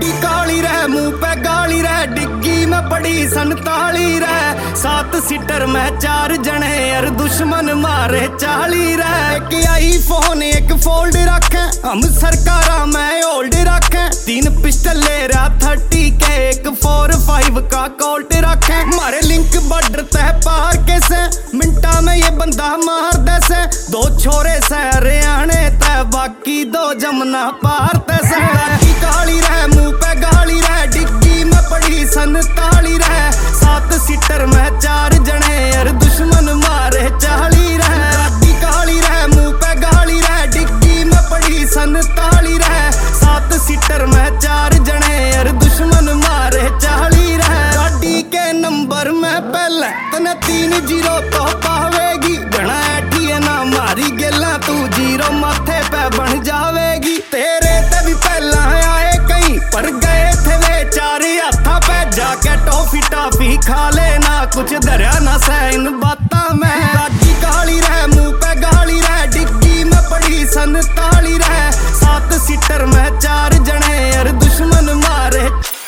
गाड़ी काली रे मुंह पे गाली रे, डिग्गी में पड़ी 47 रे, 7 सीटर में 4 जने यार दुश्मन मारे 40 रे। एक आईफोन एक फोल्ड रखे, हम सरकारा में ओल्ड रखे, 3 पिस्टल ले रहा 30 के, एक 45 का कोल्ट रखे। मारे लिंक बॉर्डर तह पार कैसे मिनटा में ये बंदा मार देसे, 2 छोरे से हरियाणे तय बाकी 2 जमुना पार तैसे। गाड़ी काली रे मुंह पे गाली रे, डिग्गी में पड़ी 47 रे, 7 सीटर में 4 जने यार दुश्मन मारे 40 रे। गाड़ी काली रे मुंह पे गाली रे, डिग्गी में पड़ी 47 रे, 7 सीटर में 4 जने यार दुश्मन मारे 40 रे। गाड़ी के नंबर में पहले तने 3 0 तो पावेगी, घना ऐठिए ना मारी गेला तू 0 माथे पे बन जावेगी। तेरे ते भी पहला आए कहीं पर गए थे वे 4 हाथा पे, जाके टॉफी टाफी खा लेना कुछ धरिया ना से इन बाता में। गाड़ी काली रे मुंह पे गाली रे, डिग्गी में पड़ी 47 रे, 7 सीटर में 4 जने यार दुश्मन मारे।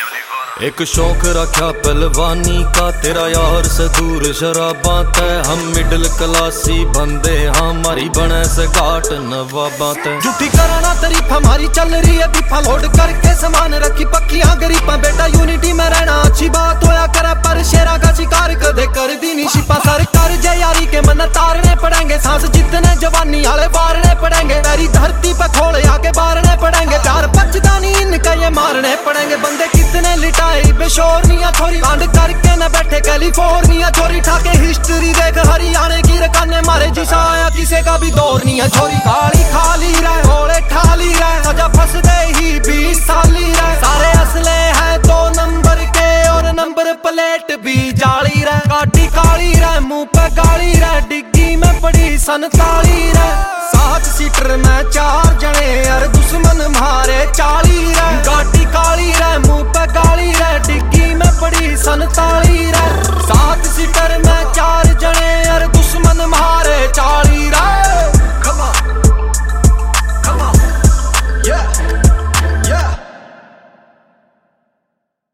एक शौक रखा पहलवानी का तेरा यार से दूर शराबा तय, हम मिडिल क्लासी बंदे हमारी बने से घाट नवाबा तय। झूठी कराना तारीफ हमारी चल रही है, दीफा लोड करके सामान रखी पक्कियां गरीबा, बेटा यूनिटी में रहना अच्छी बात होया करे, पर शेरा का शिकार कदे कर दी नी शिपा। सरकार जय यारी के मन तारने पड़ेंगे, सांस जितने जवानी आले बारने पड़ेंगे, तेरी धरती पे खोल आके बारने पड़ेंगे, 4 पचदानी इनका ये मारने पड़ेंगे। बंदे कितने लिटाए बेशोरनिया छोरी, कांड करके न बैठे कैलिफोर्निया छोरी, ठाके हिस्ट्री देख हरियाणे की रकाने मारे जिसा आया किसे का भी दौर नहीं है छोरी। गाड़ी खाली रहे घोड़े ठाली रहे, सजा फंस दे ही 20 साली रहे, सारे असले हैं 2 नंबर के और नंबर प्लेट भी जाली रहे। गाड़ी काली रहे मुंह पे गाली रहे, डिग्गी में पड़ी 47 रहे, 7 सीटर में 4